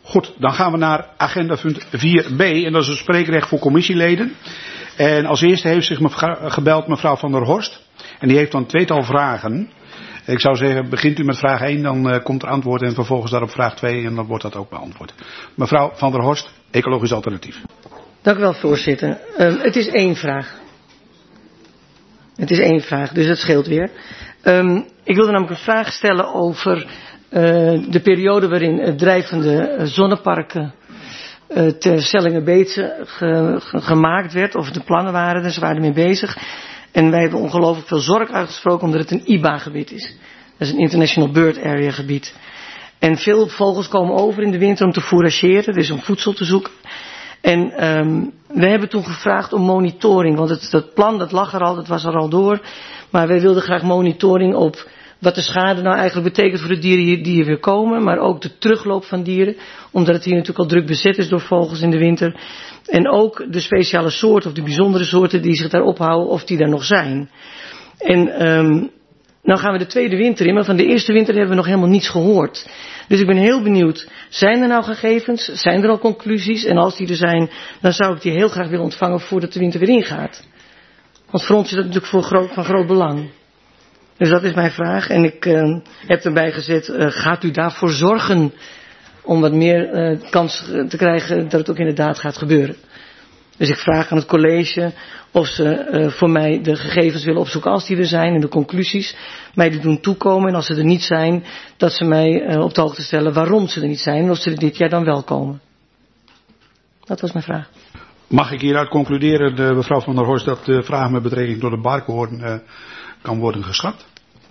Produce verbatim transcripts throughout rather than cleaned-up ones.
Goed, dan gaan we naar agenda punt vier b en dat is het spreekrecht voor commissieleden. En als eerste heeft zich mevrouw, gebeld mevrouw Van der Horst en die heeft dan een tweetal vragen. Ik zou zeggen, begint u met vraag één, dan uh, komt er antwoord en vervolgens daarop vraag twee en dan wordt dat ook beantwoord. Mevrouw Van der Horst, Ecologisch Alternatief. Dank u wel, voorzitter. Um, het is één vraag. Het is één vraag, dus dat scheelt weer. Um, ik wilde namelijk een vraag stellen over uh, de periode waarin uh, drijvende uh, zonneparken uh, te Sellingen-Beetse ge, ge, gemaakt werd, of de plannen waren, dus ze waren ermee bezig. En wij hebben ongelooflijk veel zorg uitgesproken omdat het een I B A-gebied is. Dat is een International Bird Area gebied. En veel vogels komen over in de winter om te fourageren, dus om voedsel te zoeken. En um, we hebben toen gevraagd om monitoring, want het, dat plan dat lag er al, dat was er al door. Maar wij wilden graag monitoring op wat de schade nou eigenlijk betekent voor de dieren die hier weer komen. Maar ook de terugloop van dieren, omdat het hier natuurlijk al druk bezet is door vogels in de winter. En ook de speciale soorten of de bijzondere soorten die zich daar ophouden of die daar nog zijn. En um, nou gaan we de tweede winter in, maar van de eerste winter hebben we nog helemaal niets gehoord. Dus ik ben heel benieuwd, zijn er nou gegevens, zijn er al conclusies? En als die er zijn, dan zou ik die heel graag willen ontvangen voordat de winter weer ingaat. Want voor ons is dat natuurlijk voor groot, van groot belang. Dus dat is mijn vraag. En ik uh, heb erbij gezet, uh, gaat u daarvoor zorgen om wat meer uh, kans te krijgen dat het ook inderdaad gaat gebeuren. Dus ik vraag aan het college of ze uh, voor mij de gegevens willen opzoeken als die er zijn en de conclusies mij die doen toekomen. En als ze er niet zijn, dat ze mij uh, op de hoogte stellen waarom ze er niet zijn en of ze er dit jaar dan wel komen. Dat was mijn vraag. Mag ik hieruit concluderen, de, mevrouw Van der Horst, dat de vraag met betrekking tot de barkhoorn uh, kan worden geschrapt?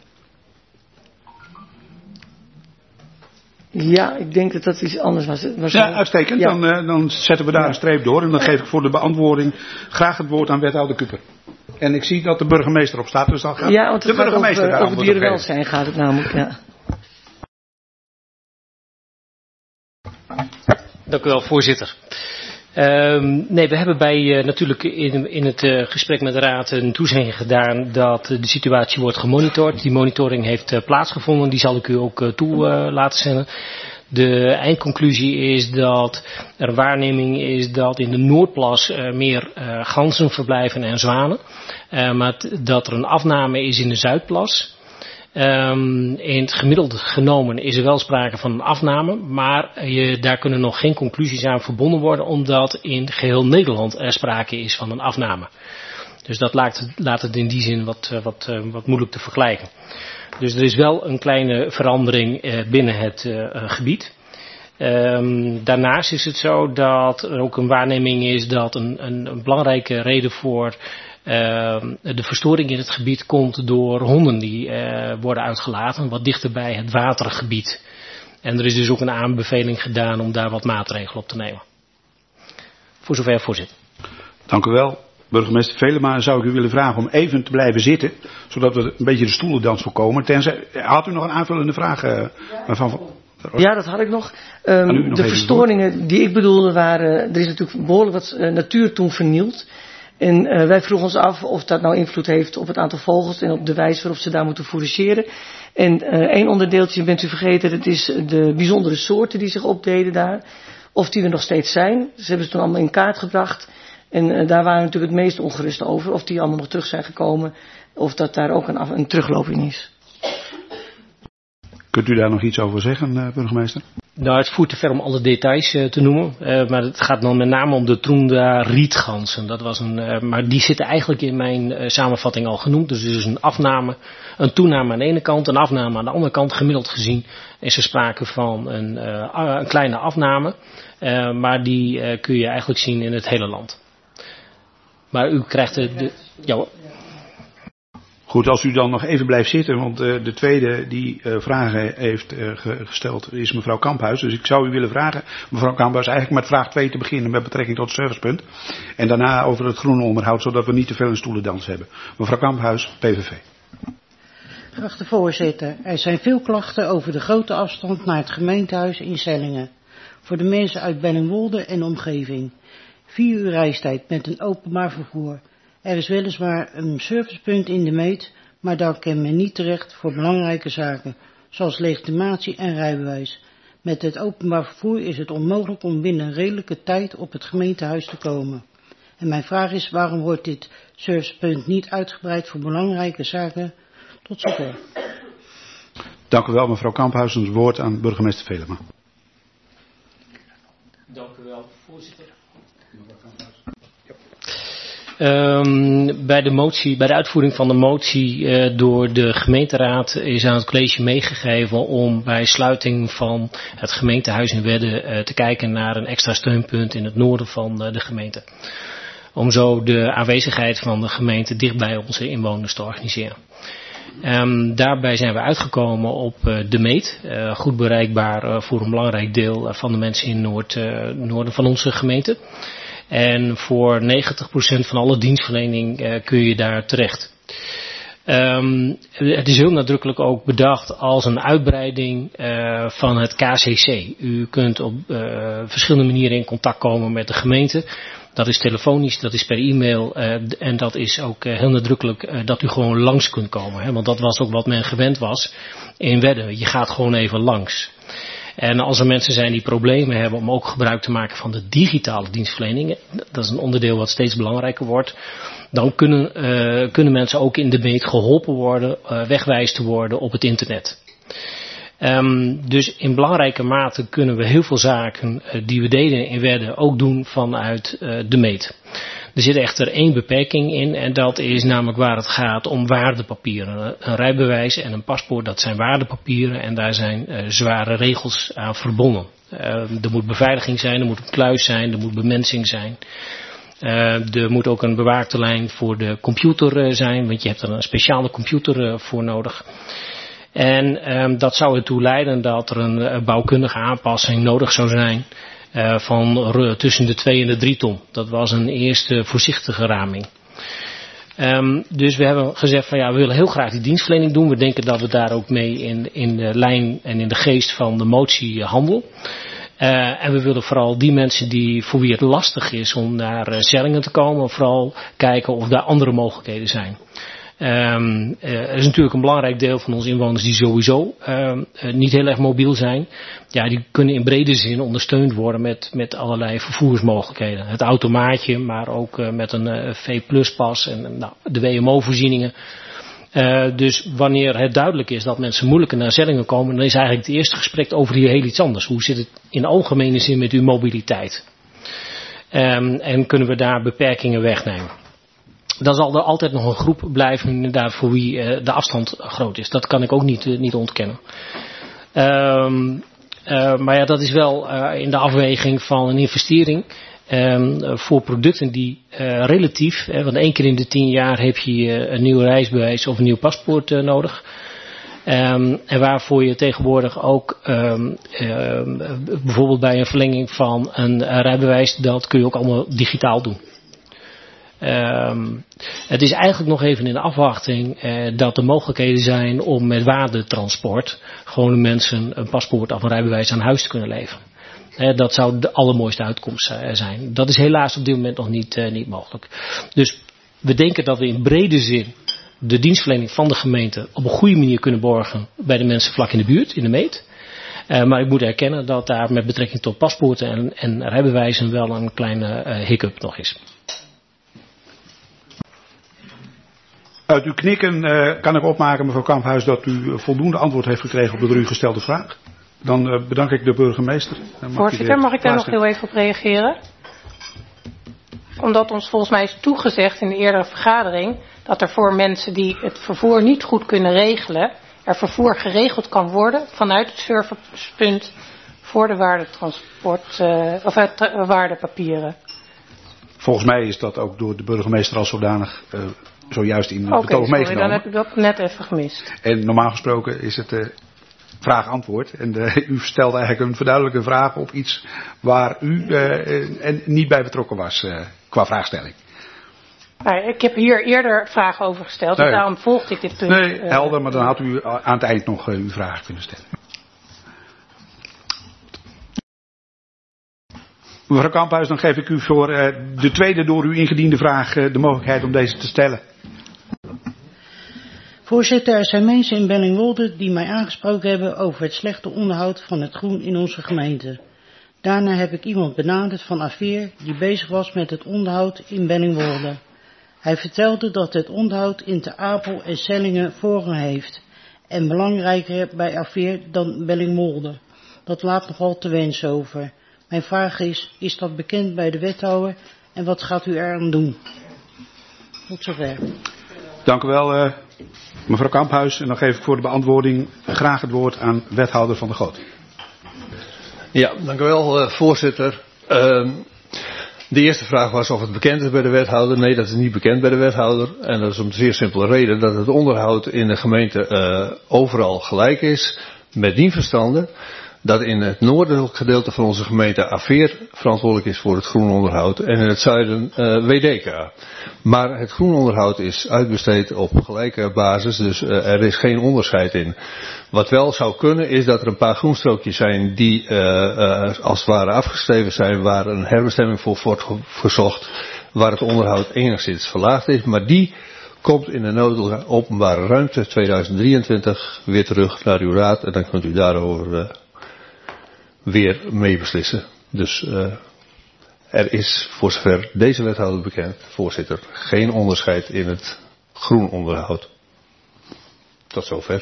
Ja, ik denk dat dat iets anders was. was ja, uitstekend. Ja. Dan, uh, dan zetten we daar ja. een streep door. En dan geef ik voor de beantwoording graag het woord aan wethouder Kuper. En ik zie dat de burgemeester op staat, dus dan gaat ja, want de burgemeester over, daar over dierenwelzijn gaat het namelijk, ja. Dank u wel, voorzitter. Um, nee, we hebben bij uh, natuurlijk in, in het uh, gesprek met de raad een toezegging gedaan dat uh, de situatie wordt gemonitord. Die monitoring heeft uh, plaatsgevonden, die zal ik u ook uh, toe uh, laten zenden. De eindconclusie is dat er een waarneming is dat in de Noordplas uh, meer uh, ganzen verblijven en zwanen. Uh, maar t- dat er een afname is in de Zuidplas. Um, in het gemiddelde genomen is er wel sprake van een afname, maar je, daar kunnen nog geen conclusies aan verbonden worden, omdat in geheel Nederland er sprake is van een afname. Dus dat laat het, laat het in die zin wat, wat, wat moeilijk te vergelijken. Dus er is wel een kleine verandering uh, binnen het uh, gebied. Um, daarnaast is het zo dat er ook een waarneming is dat een, een, een belangrijke reden voor Uh, de verstoring in het gebied komt door honden die uh, worden uitgelaten wat dichter bij het watergebied. En er is dus ook een aanbeveling gedaan om daar wat maatregelen op te nemen. Voor zover, voorzitter. Dank u wel. Burgemeester Velema, zou ik u willen vragen om even te blijven zitten, zodat we een beetje de stoelendans voorkomen. Tenzij, had u nog een aanvullende vraag? Uh, ja, van, ja, dat had ik nog. Um, nog de verstoringen die ik bedoelde waren, er is natuurlijk behoorlijk wat uh, natuur toen vernield. En uh, wij vroegen ons af of dat nou invloed heeft op het aantal vogels en op de wijze waarop ze daar moeten fourageren. En uh, één onderdeeltje bent u vergeten, dat is de bijzondere soorten die zich opdeden daar. Of die er nog steeds zijn. Ze hebben ze toen allemaal in kaart gebracht. En uh, daar waren we natuurlijk het meest ongerust over. Of die allemaal nog terug zijn gekomen. Of dat daar ook een, af- een terugloop in is. Kunt u daar nog iets over zeggen, uh, burgemeester? Nou, het voert te ver om alle details uh, te noemen. Uh, maar het gaat dan met name om de Troenda rietganzen. Dat was een, uh, maar die zitten eigenlijk in mijn uh, samenvatting al genoemd. Dus er is een afname, een toename aan de ene kant, een afname aan de andere kant. Gemiddeld gezien is er sprake van een, uh, een kleine afname. Uh, maar die uh, kun je eigenlijk zien in het hele land. Maar u krijgt de... de ja, Goed, als u dan nog even blijft zitten, want uh, de tweede die uh, vragen heeft uh, gesteld is mevrouw Kamphuis. Dus ik zou u willen vragen, mevrouw Kamphuis, eigenlijk met vraag twee te beginnen met betrekking tot het servicepunt. En daarna over het groene onderhoud, zodat we niet te veel een stoelendans hebben. Mevrouw Kamphuis, P V V. Geachte voorzitter, er zijn veel klachten over de grote afstand naar het gemeentehuis in Sellingen. Voor de mensen uit Bellingwolde en omgeving. Vier uur reistijd met een openbaar vervoer. Er is weliswaar een servicepunt in de meet, maar daar kan men niet terecht voor belangrijke zaken, zoals legitimatie en rijbewijs. Met het openbaar vervoer is het onmogelijk om binnen een redelijke tijd op het gemeentehuis te komen. En mijn vraag is, waarom wordt dit servicepunt niet uitgebreid voor belangrijke zaken? Tot zover. Dank u wel, mevrouw Kamphuis. Ons woord aan burgemeester Velema. Dank u wel, voorzitter. Um, bij de motie, bij de uitvoering van de motie uh, door de gemeenteraad is aan het college meegegeven om bij sluiting van het gemeentehuis in Wedde uh, te kijken naar een extra steunpunt in het noorden van uh, de gemeente. Om zo de aanwezigheid van de gemeente dicht bij onze inwoners te organiseren. Um, daarbij zijn we uitgekomen op uh, de Meet, uh, goed bereikbaar uh, voor een belangrijk deel uh, van de mensen in Noord, uh, noorden van onze gemeente. En voor negentig procent van alle dienstverlening uh, kun je daar terecht. Um, het is heel nadrukkelijk ook bedacht als een uitbreiding uh, van het K C C. U kunt op uh, verschillende manieren in contact komen met de gemeente. Dat is telefonisch, dat is per e-mail uh, en dat is ook uh, heel nadrukkelijk uh, dat u gewoon langs kunt komen. Hè? Want dat was ook wat men gewend was in Wedde. Je gaat gewoon even langs. En als er mensen zijn die problemen hebben om ook gebruik te maken van de digitale dienstverlening, dat is een onderdeel wat steeds belangrijker wordt, dan kunnen, uh, kunnen mensen ook in de meet geholpen worden, uh, wegwijs te worden op het internet. Um, dus in belangrijke mate kunnen we heel veel zaken uh, die we deden in Wedde ook doen vanuit uh, de meet. Er zit echter één beperking in en dat is namelijk waar het gaat om waardepapieren. Een rijbewijs en een paspoort, dat zijn waardepapieren en daar zijn uh, zware regels aan verbonden. Uh, er moet beveiliging zijn, er moet een kluis zijn, er moet bemensing zijn. Uh, er moet ook een bewaakte lijn voor de computer uh, zijn, want je hebt er een speciale computer uh, voor nodig. En um, dat zou ertoe leiden dat er een uh, bouwkundige aanpassing nodig zou zijn uh, van uh, tussen de twee en de drie ton. Dat was een eerste voorzichtige raming. Um, dus we hebben gezegd van ja, we willen heel graag die dienstverlening doen. We denken dat we daar ook mee in, in de lijn en in de geest van de motie uh, handelen. Uh, en we willen vooral die mensen die, voor wie het lastig is om naar uh, Zellingen te komen, vooral kijken of daar andere mogelijkheden zijn. Um, uh, er is natuurlijk een belangrijk deel van onze inwoners die sowieso uh, uh, niet heel erg mobiel zijn. Ja, die kunnen in brede zin ondersteund worden met, met allerlei vervoersmogelijkheden. Het automaatje, maar ook uh, met een uh, V plus pas en uh, nou, de W M O-voorzieningen. Uh, dus wanneer het duidelijk is dat mensen moeilijker naar Zellingen komen, dan is eigenlijk het eerste gesprek over hier heel iets anders. Hoe zit het in algemene zin met uw mobiliteit? Um, en kunnen we daar beperkingen wegnemen? Dan zal er altijd nog een groep blijven inderdaad voor wie uh, de afstand groot is. Dat kan ik ook niet, uh, niet ontkennen. Um, uh, maar ja, dat is wel uh, in de afweging van een investering um, voor producten die uh, relatief, uh, want één keer in de tien jaar heb je uh, een nieuw reisbewijs of een nieuw paspoort uh, nodig. Um, en waarvoor je tegenwoordig ook um, uh, bijvoorbeeld bij een verlenging van een uh, rijbewijs, dat kun je ook allemaal digitaal doen. Um, het is eigenlijk nog even in de afwachting uh, dat er mogelijkheden zijn om met waardetransport gewoon de mensen een paspoort of een rijbewijs aan huis te kunnen leveren. Uh, dat zou de allermooiste uitkomst uh, zijn. Dat is helaas op dit moment nog niet, uh, niet mogelijk. Dus we denken dat we in brede zin de dienstverlening van de gemeente op een goede manier kunnen borgen bij de mensen vlak in de buurt, in de meet. Uh, maar ik moet erkennen dat daar met betrekking tot paspoorten en, en rijbewijzen wel een kleine uh, hiccup nog is. Uit uw knikken uh, kan ik opmaken, mevrouw Kamphuis, dat u voldoende antwoord heeft gekregen op de door u gestelde vraag. Dan uh, bedank ik de burgemeester. Mag Voorzitter, mag ik daar nog heel even op reageren? Omdat ons volgens mij is toegezegd in de eerdere vergadering dat er voor mensen die het vervoer niet goed kunnen regelen, er vervoer geregeld kan worden vanuit het servicepunt voor de waardetransport, uh, of het uh, waardepapieren. Volgens mij is dat ook door de burgemeester als zodanig uh, zojuist in het okay, betoog sorry, meegenomen. Dan heb ik dat net even gemist. En normaal gesproken is het uh, vraag-antwoord. En uh, u stelt eigenlijk een verduidelijke vraag op iets waar u uh, en niet bij betrokken was uh, qua vraagstelling. Nou, ik heb hier eerder vragen over gesteld, nee. Dus daarom volgde ik dit punt. Nee, helder, maar dan had u aan het eind nog uh, uw vraag kunnen stellen. Mevrouw Kamphuis, dan geef ik u voor uh, de tweede door u ingediende vraag uh, de mogelijkheid om deze te stellen. Voorzitter, er zijn mensen in Bellingwolde die mij aangesproken hebben over het slechte onderhoud van het groen in onze gemeente. Daarna heb ik iemand benaderd van Aveer die bezig was met het onderhoud in Bellingwolde. Hij vertelde dat het onderhoud in Ter Apel en Sellingen voorrang heeft en belangrijker bij Aveer dan Bellingwolde. Dat laat nogal te wensen over. Mijn vraag is, is dat bekend bij de wethouder en wat gaat u eraan doen? Tot zover. Dank u wel, uh, mevrouw Kamphuis. En dan geef ik voor de beantwoording graag het woord aan wethouder Van der Goot. Ja, dank u wel, uh, voorzitter. Uh, de eerste vraag was of het bekend is bij de wethouder. Nee, dat is niet bekend bij de wethouder. En dat is om de zeer simpele reden dat het onderhoud in de gemeente uh, overal gelijk is. Met die verstande dat in het noordelijk gedeelte van onze gemeente Aveer verantwoordelijk is voor het groenonderhoud en in het zuiden uh, W D K. Maar het groenonderhoud is uitbesteed op gelijke basis, dus uh, er is geen onderscheid in. Wat wel zou kunnen is dat er een paar groenstrookjes zijn die uh, uh, als het ware afgeschreven zijn, waar een herbestemming voor wordt gezocht, waar het onderhoud enigszins verlaagd is, maar die komt in de nodige openbare ruimte tweeduizend drieëntwintig weer terug naar uw raad en dan kunt u daarover uh, weer mee beslissen. Dus uh, er is, voor zover deze wethouder bekend, voorzitter, geen onderscheid in het groenonderhoud. Tot zover.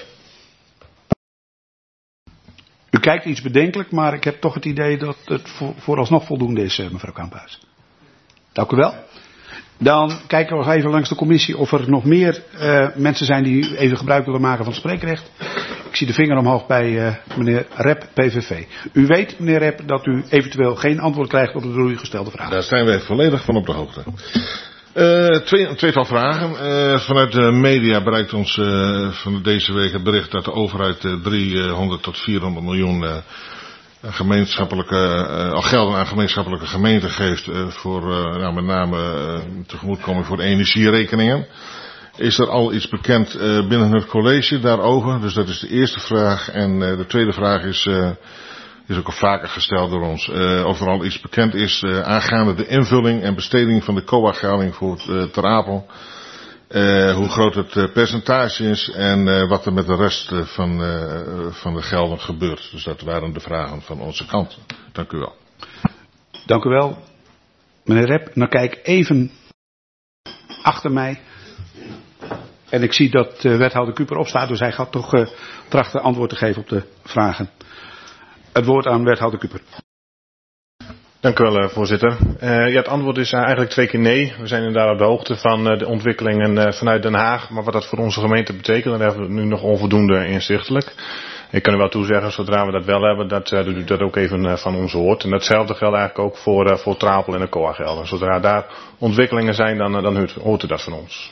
U kijkt iets bedenkelijk, maar ik heb toch het idee dat het vooralsnog voldoende is, mevrouw Kamphuis. Dank u wel. Dan kijken we nog even langs de commissie of er nog meer uh, mensen zijn die even gebruik willen maken van het spreekrecht. Ik zie de vinger omhoog bij uh, meneer Rep, P V V. U weet, meneer Rep, dat u eventueel geen antwoord krijgt op de door u gestelde vraag. Daar zijn wij volledig van op de hoogte. Uh, twee, een tweetal vragen. Uh, vanuit de media bereikt ons uh, van deze week het bericht dat de overheid uh, driehonderd tot vierhonderd miljoen uh, gemeenschappelijke, uh, al gelden aan gemeenschappelijke gemeenten geeft uh, voor uh, nou, met name uh, tegemoetkoming voor de energierekeningen. Is er al iets bekend uh, binnen het college daarover? Dus dat is de eerste vraag. En uh, de tweede vraag is, uh, is ook al vaker gesteld door ons. Uh, of er al iets bekend is uh, aangaande de invulling en besteding van de C O A-gelling voor uh, Ter Apel. Uh, hoe groot het uh, percentage is en uh, wat er met de rest uh, van, uh, van de gelden gebeurt. Dus dat waren de vragen van onze kant. Dank u wel. Dank u wel, meneer Rep. Dan kijk ik even achter mij. En ik zie dat uh, wethouder Kuper opstaat, dus hij gaat toch uh, trachten antwoord te geven op de vragen. Het woord aan wethouder Kuper. Dank u wel, uh, voorzitter. Uh, ja, het antwoord is uh, eigenlijk twee keer nee. We zijn inderdaad op de hoogte van uh, de ontwikkelingen uh, vanuit Den Haag. Maar wat dat voor onze gemeente betekent, daar hebben we nu nog onvoldoende inzichtelijk. Ik kan u wel toezeggen, zodra we dat wel hebben, dat uh, u dat ook even uh, van ons hoort. En datzelfde geldt eigenlijk ook voor, uh, voor Ter Apel en de C O A-gelden. Zodra daar ontwikkelingen zijn, dan, uh, dan hoort, hoort u dat van ons.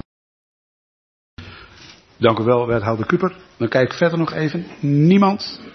Dank u wel, wethouder Kuper. Dan kijk ik verder nog even. Niemand.